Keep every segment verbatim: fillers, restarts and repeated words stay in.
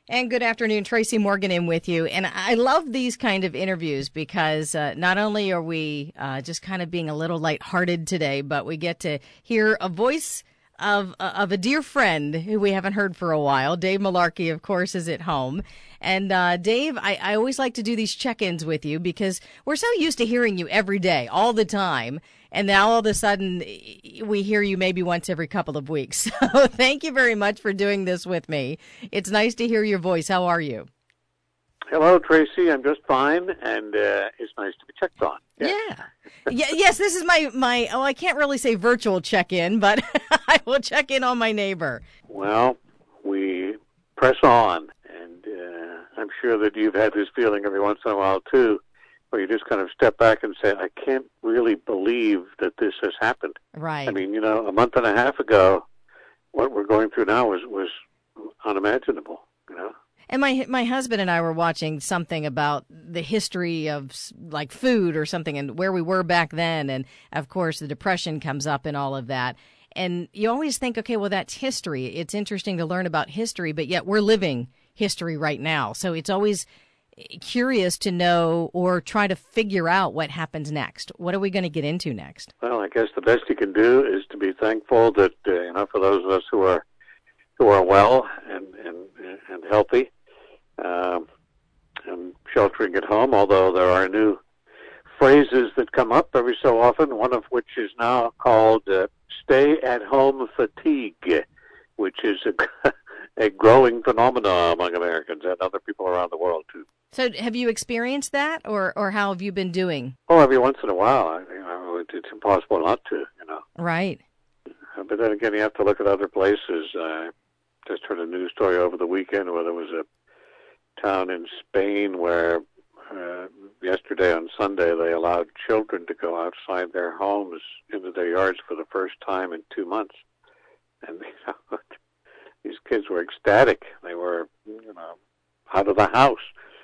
And good afternoon, Tracy Morgan in with you. And I love these kind of interviews because uh, not only are we uh, just kind of being a little lighthearted today, but we get to hear a voice of of a dear friend who we haven't heard for a while. Dave Malarkey, of course, is at home. And uh, Dave, I, I always like to do these check-ins with you because we're so used to hearing you every day, all the time. And now all of a sudden we hear you maybe once every couple of weeks. So thank you very much for doing this with me. It's nice to hear your voice. How are you? Hello, Tracy. I'm just fine, and uh, it's nice to be checked on. Yeah. Yeah. yeah. Yes, this is my, my, oh, I can't really say virtual check-in, but I will check in on my neighbor. Well, we press on, and uh, I'm sure that you've had this feeling every once in a while, too, where you just kind of step back and say, I can't really believe that this has happened. Right. I mean, you know, a month and a half ago, what we're going through now was, was unimaginable, you know? And my my husband and I were watching something about the history of like food or something and where we were back then. And, of course, the Depression comes up and all of that. And you always think, okay, well, that's history. It's interesting to learn about history, but yet we're living history right now. So it's always curious to know or try to figure out what happens next. What are we going to get into next? Well, I guess the best you can do is to be thankful that, uh, you know, for those of us who are who are well and, and, and healthy, Um, and sheltering at home, although there are new phrases that come up every so often, one of which is now called uh, stay-at-home fatigue, which is a, a growing phenomenon among Americans and other people around the world, too. So have you experienced that, or, or how have you been doing? Oh, every once in a while. I, you know, it, it's impossible not to, you know. Right. But then again, you have to look at other places. I just heard a news story over the weekend where there was a town in Spain where uh, yesterday on Sunday they allowed children to go outside their homes into their yards for the first time in two months. And you know, these kids were ecstatic. They were, you know, out of the house.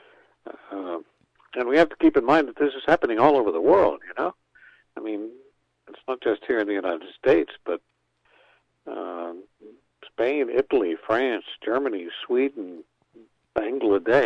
Uh, and we have to keep in mind that this is happening all over the world, you know. I mean, it's not just here in the United States, but uh, Spain, Italy, France, Germany, Sweden, Bangladesh.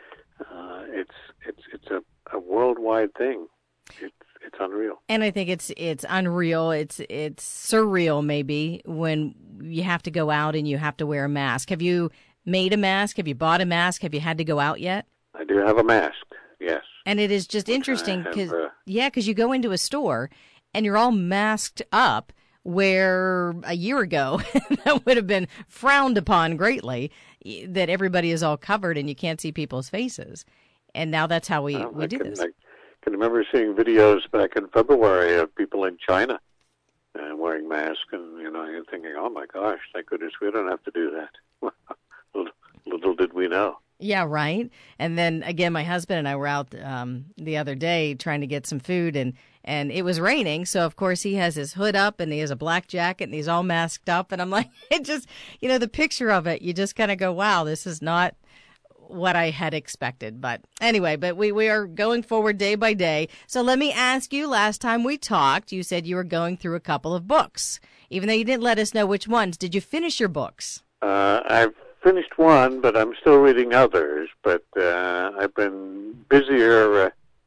Uh, it's it's it's a, a worldwide thing. It's it's unreal. And I think it's it's unreal. It's it's surreal maybe when you have to go out and you have to wear a mask. Have you made a mask? Have you bought a mask? Have you had to go out yet? I do have a mask. Yes. And it is just interesting because uh, yeah, because you go into a store and you're all masked up. Where a year ago that would have been frowned upon greatly, that everybody is all covered and you can't see people's faces. And now that's how we, well, we I do can, this. I can remember seeing videos back in February of people in China uh, wearing masks, and you know, you're thinking, oh my gosh, thank goodness we don't have to do that. little, little did we know. Yeah, right. And then, again, my husband and I were out um, the other day trying to get some food, and, and it was raining. So, of course, he has his hood up, and he has a black jacket, and he's all masked up. And I'm like, it just, you know, the picture of it, you just kind of go, wow, this is not what I had expected. But anyway, but we, we are going forward day by day. So let me ask you, last time we talked, you said you were going through a couple of books, even though you didn't let us know which ones. Did you finish your books? Uh, I've finished one, but I'm still reading others. But uh, I've been busier uh,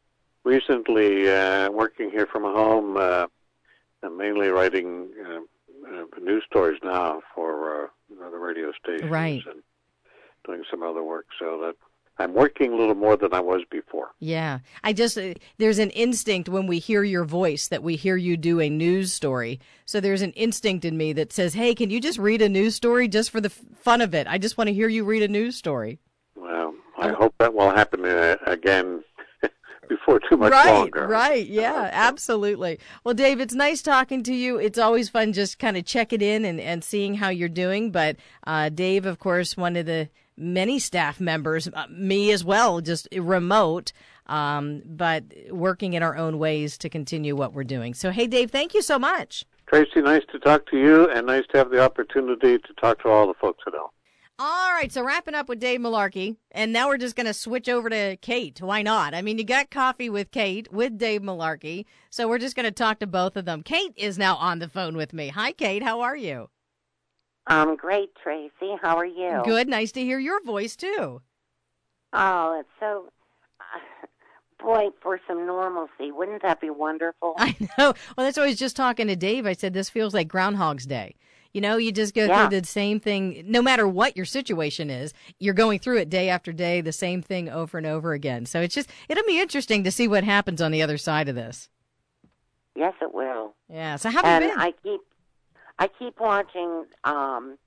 recently uh, working here from home. Uh, I'm mainly writing uh, uh, news stories now for uh, the radio stations right. and doing some other work. So that I'm working a little more than I was before. Yeah. I just, uh, there's an instinct when we hear your voice that we hear you do a news story. So there's an instinct in me that says, hey, can you just read a news story just for the f- fun of it? I just want to hear you read a news story. Well, I hope that will happen uh, again before too much right, longer. Right, yeah, absolutely. Well, Dave, it's nice talking to you. It's always fun just kind of checking in and, and seeing how you're doing. But uh, Dave, of course, one of the many staff members, uh, me as well, just remote, um, but working in our own ways to continue what we're doing. So, hey, Dave, thank you so much. Tracy, nice to talk to you, and nice to have the opportunity to talk to all the folks at home. All right, so wrapping up with Dave Malarkey, and now we're just going to switch over to Kate. Why not? I mean, you got coffee with Kate, with Dave Malarkey, so we're just going to talk to both of them. Kate is now on the phone with me. Hi, Kate. How are you? I'm great, Tracy. How are you? Good. Nice to hear your voice, too. Oh, it's so... Uh, boy, for some normalcy. Wouldn't that be wonderful? I know. Well, that's what I was just talking to Dave. I said, this feels like Groundhog's Day. You know, you just go yeah. through the same thing. No matter what your situation is, you're going through it day after day, the same thing over and over again. So it's just, it'll be interesting to see what happens on the other side of this. Yes, it will. Yeah. So how have and you been? I keep... I keep watching um,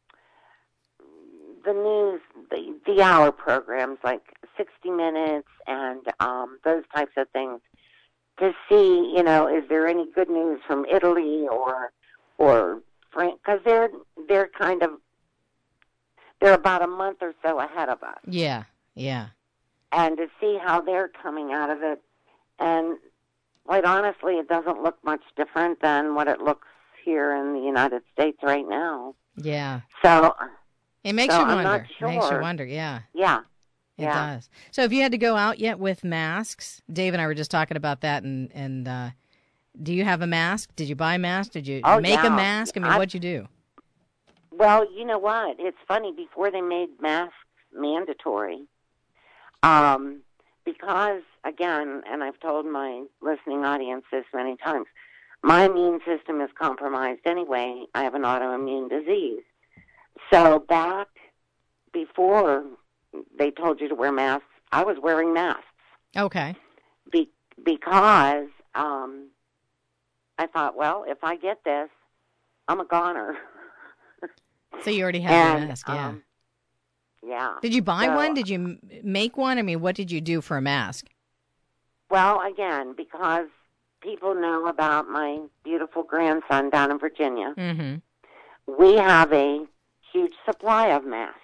the news, the, the hour programs like sixty minutes and um, those types of things to see, you know, is there any good news from Italy or or France? Because they're they're kind of they're about a month or so ahead of us. Yeah, yeah. And to see how they're coming out of it, and quite honestly, it doesn't look much different than what it looks here in the United States right now. Yeah. So it makes so you I'm wonder. not sure. It makes you wonder, yeah. Yeah. It yeah. does. So have you had to go out yet with masks? Dave and I were just talking about that, and, and uh, do you have a mask? Did you buy a mask? Did you oh, make yeah. a mask? I mean, I've, what'd you do? Well, you know what? It's funny. Before they made masks mandatory, um, because, again, and I've told my listening audience this many times, my immune system is compromised anyway. I have an autoimmune disease. So back before they told you to wear masks, I was wearing masks. Okay. Be- because um, I thought, well, if I get this, I'm a goner. So you already have and, the mask, yeah. Um, yeah. Did you buy so, one? Did you m- make one? I mean, what did you do for a mask? Well, again, because people know about my beautiful grandson down in Virginia, Mm-hmm. we have a huge supply of masks.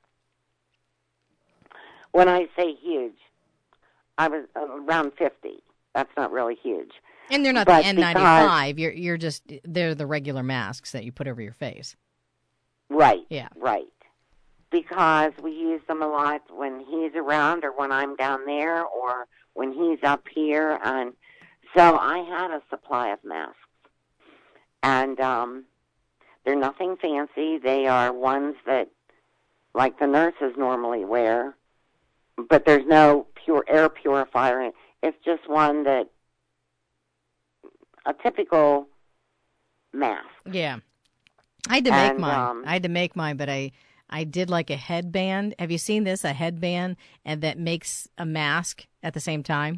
When I say huge, I was around fifty. That's not really huge. And they're not but the N ninety-five. You're you're just they're the regular masks that you put over your face. Right. Yeah. Right. Because we use them a lot when he's around or when I'm down there or when he's up here. And so I had a supply of masks. And um, they're nothing fancy. They are ones that, like the nurses normally wear, but there's no pure air purifier in it. It's just one that, a typical mask. Yeah. I had to make and, mine. Um, I had to make mine, but I, I did like a headband. Have you seen this? A headband and that makes a mask at the same time.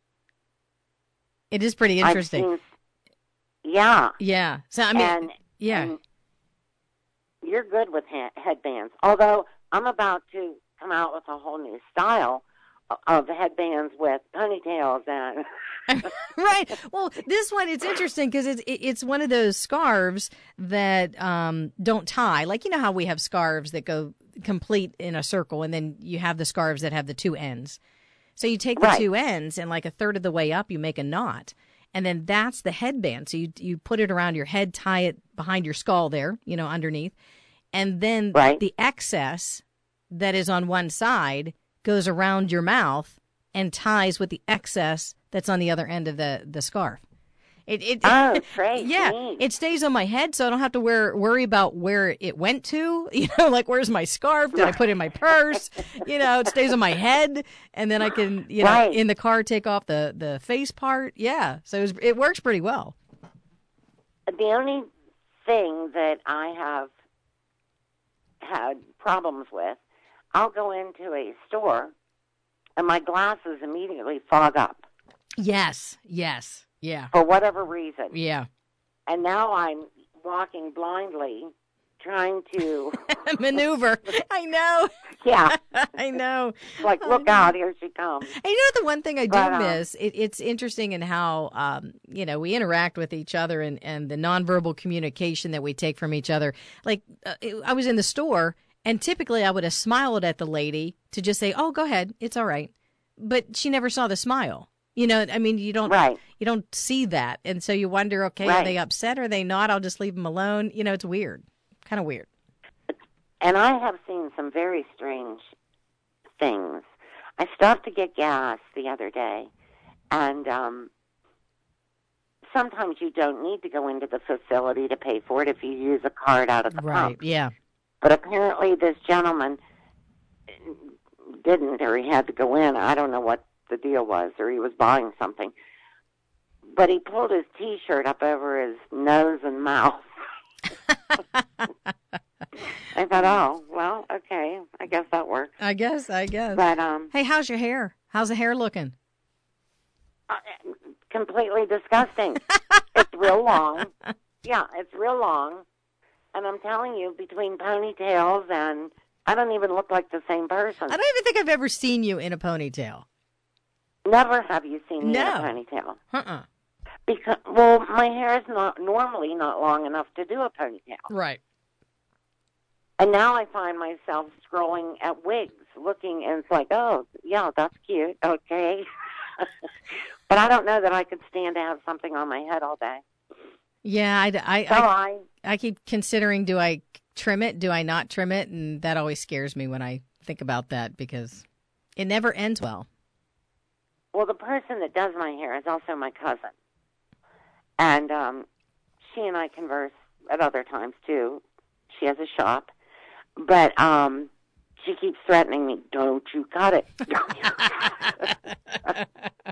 It is pretty interesting. I've seen, yeah. Yeah. So I mean, and, yeah. And you're good with ha- headbands. Although I'm about to come out with a whole new style of headbands with ponytails and. Right. Well, this one, it's interesting because it's it's one of those scarves that um, don't tie. Like, you know how we have scarves that go complete in a circle, and then you have the scarves that have the two ends. So you take the right. two ends, and like a third of the way up, you make a knot. And then that's the headband. So you you put it around your head, tie it behind your skull there, you know, underneath. And then right. the excess that is on one side goes around your mouth and ties with the excess that's on the other end of the, the scarf. It, it, oh, great. Yeah, neat. it stays on my head, so I don't have to wear, worry about where it went to. You know, like, where's my scarf? Did I put it in my purse? You know, it stays on my head, and then I can, you know, right. in the car take off the, the face part. Yeah, so it, was, it works pretty well. The only thing that I have had problems with, I'll go into a store, and my glasses immediately fog up. Yes, yes, yeah. For whatever reason. Yeah. And now I'm walking blindly, trying to... maneuver. I know. Yeah. I know. It's like, look out, here she comes. And you know the one thing I do but, um, miss? It, it's interesting in how, um, you know, we interact with each other and, and the nonverbal communication that we take from each other. Like, uh, I was in the store, and typically I would have smiled at the lady to just say, oh, go ahead, it's all right. But she never saw the smile. You know, I mean, you don't right. you don't see that. And so you wonder, okay, right. are they upset? Are they not? I'll just leave them alone. You know, it's weird. Kind of weird. And I have seen some very strange things. I stopped to get gas the other day, and um, sometimes you don't need to go into the facility to pay for it if you use a card out of the Right, pump. yeah. But apparently this gentleman didn't, or he had to go in. I don't know what the deal was, or he was buying something. But he pulled his T-shirt up over his nose and mouth. I thought, oh, well, okay, I guess that works. I guess, I guess. But um, hey, how's your hair? How's the hair looking? uh, completely disgusting. It's real long. Yeah, it's real long. And I'm telling you, between ponytails and I don't even look like the same person. I don't even think I've ever seen you in a ponytail. Never have you seen me No. in a ponytail. Uh-uh. Because, well, my hair is not normally not long enough to do a ponytail. Right. And now I find myself scrolling at wigs, looking, and it's like, oh, yeah, that's cute, okay. But I don't know that I could stand to have something on my head all day. Yeah, I, I, So I, I, I keep considering, do I trim it? Do I not trim it? And that always scares me when I think about that because it never ends well. well, the person that does my hair is also my cousin. And um, she and I converse at other times, too. She has a shop. But um, she keeps threatening me, don't you cut it. Don't you cut it.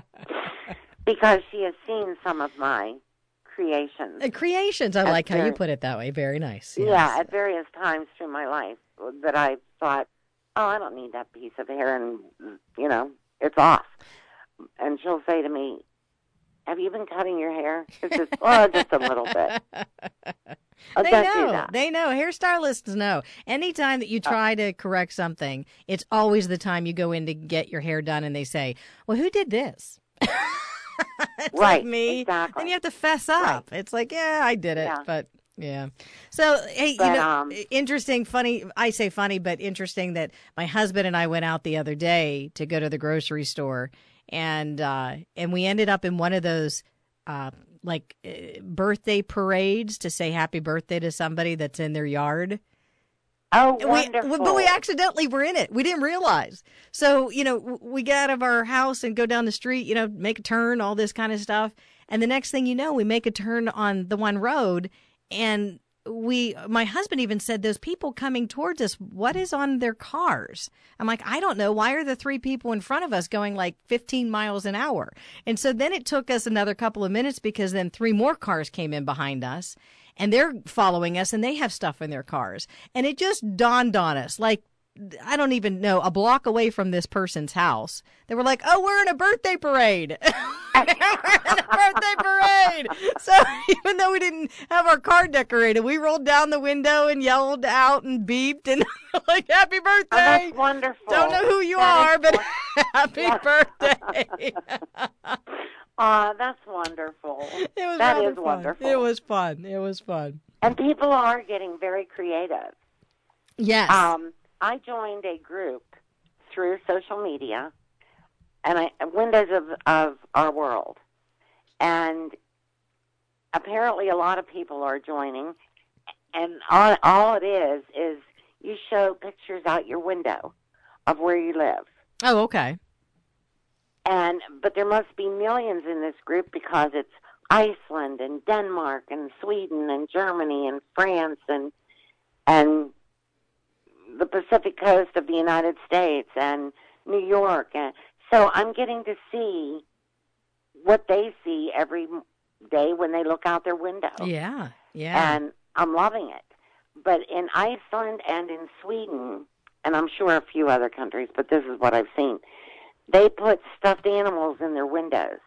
Because she has seen some of my creations. Uh, creations. I At like how you very- put it that way. Very nice. Yes. Yeah, at various times through my life that I thought, oh, I don't need that piece of hair, and, you know, it's off. And she'll say to me, have you been cutting your hair? It's just, oh, just a little bit. Oh, They don't know. do that. They know. Hairstylists know. Anytime that you try to correct something, it's always the time you go in to get your hair done and they say, well, who did this? It's Right, like me. exactly. And you have to fess up. It's like, yeah, I did it. Yeah. But yeah. So, hey, But, you know, um, interesting, funny. I say funny, but interesting that my husband and I went out the other day to go to the grocery store, and uh, and we ended up in one of those uh, like uh, birthday parades to say happy birthday to somebody that's in their yard. Oh, We, wonderful. but we accidentally were in it. We didn't realize. So, you know, w- we get out of our house and go down the street, you know, make a turn, all this kind of stuff. And the next thing you know, we make a turn on the one road. And we, my husband even said, those people coming towards us, what is on their cars? I'm like, I don't know. Why are the three people in front of us going like fifteen miles an hour? And so then it took us another couple of minutes because then three more cars came in behind us. And they're following us, and they have stuff in their cars. And it just dawned on us, like, I don't even know, a block away from this person's house. They were like, oh, we're in a birthday parade. We're in a birthday parade. So even though we didn't have our car decorated, we rolled down the window and yelled out and beeped and like, happy Oh, birthday. that's wonderful. Don't know who you That are, is but won- happy Yeah. birthday. Aw, that's wonderful. It was That rather is fun. wonderful. It was fun. It was fun. And people are getting very creative. Yes. Um, I joined a group through social media, and I Windows of of our world, and apparently a lot of people are joining. And all all it is is you show pictures out your window of where you live. oh, okay. And but there must be millions in this group because it's Iceland and Denmark and Sweden and Germany and France and and the Pacific coast of the United States and New York. And so I'm getting to see what they see every day when they look out their window. Yeah. Yeah. And I'm loving it. But in Iceland and in Sweden, and I'm sure a few other countries, but this is what I've seen, they put stuffed animals in their windows.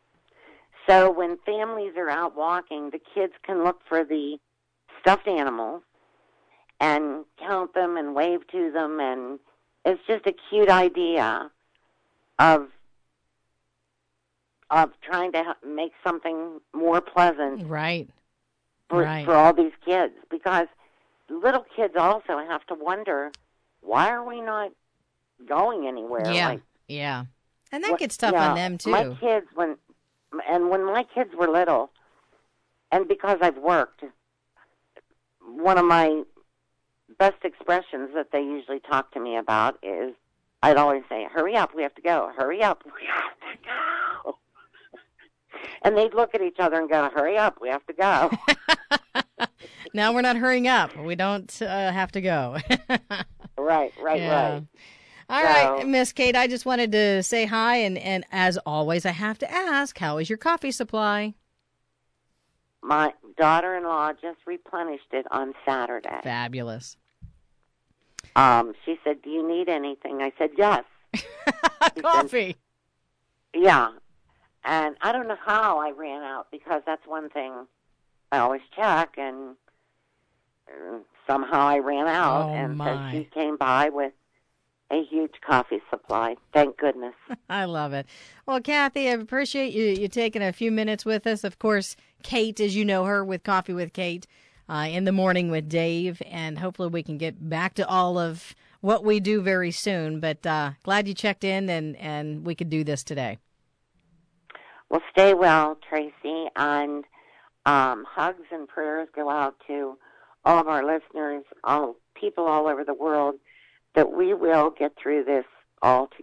So when families are out walking, the kids can look for the stuffed animals and count them and wave to them, and it's just a cute idea of of trying to ha- make something more pleasant right. for, Right. for all these kids, because little kids also have to wonder, why are we not going anywhere? Yeah. Like, Yeah. And that what- gets tough yeah, on them, too. My kids, when and when my kids were little, and because I've worked, one of my best expressions that they usually talk to me about is, I'd always say, hurry up, we have to go. Hurry up, we have to go. And they'd look at each other and go, hurry up, we have to go. Now we're not hurrying up. We don't uh, have to go. Right, right, yeah. right. All so, right, Miss Kate, I just wanted to say hi, and, and as always, I have to ask, how is your coffee supply? My daughter-in-law just replenished it on Saturday. Fabulous. Um, she said, do you need anything? I said, yes. Coffee. Said, yeah. And I don't know how I ran out, because that's one thing I always check, and uh, somehow I ran out. Oh, and my. so she came by with a huge coffee supply. Thank goodness. I love it. Well, Kathy, I appreciate you, you taking a few minutes with us. Of course, Kate, as you know her, with Coffee with Kate, uh, in the morning with Dave, and hopefully we can get back to all of what we do very soon. But uh, glad you checked in, and, and we could do this today. Well, stay well, Tracy, and um, hugs and prayers go out to all of our listeners, all people all over the world, that we will get through this all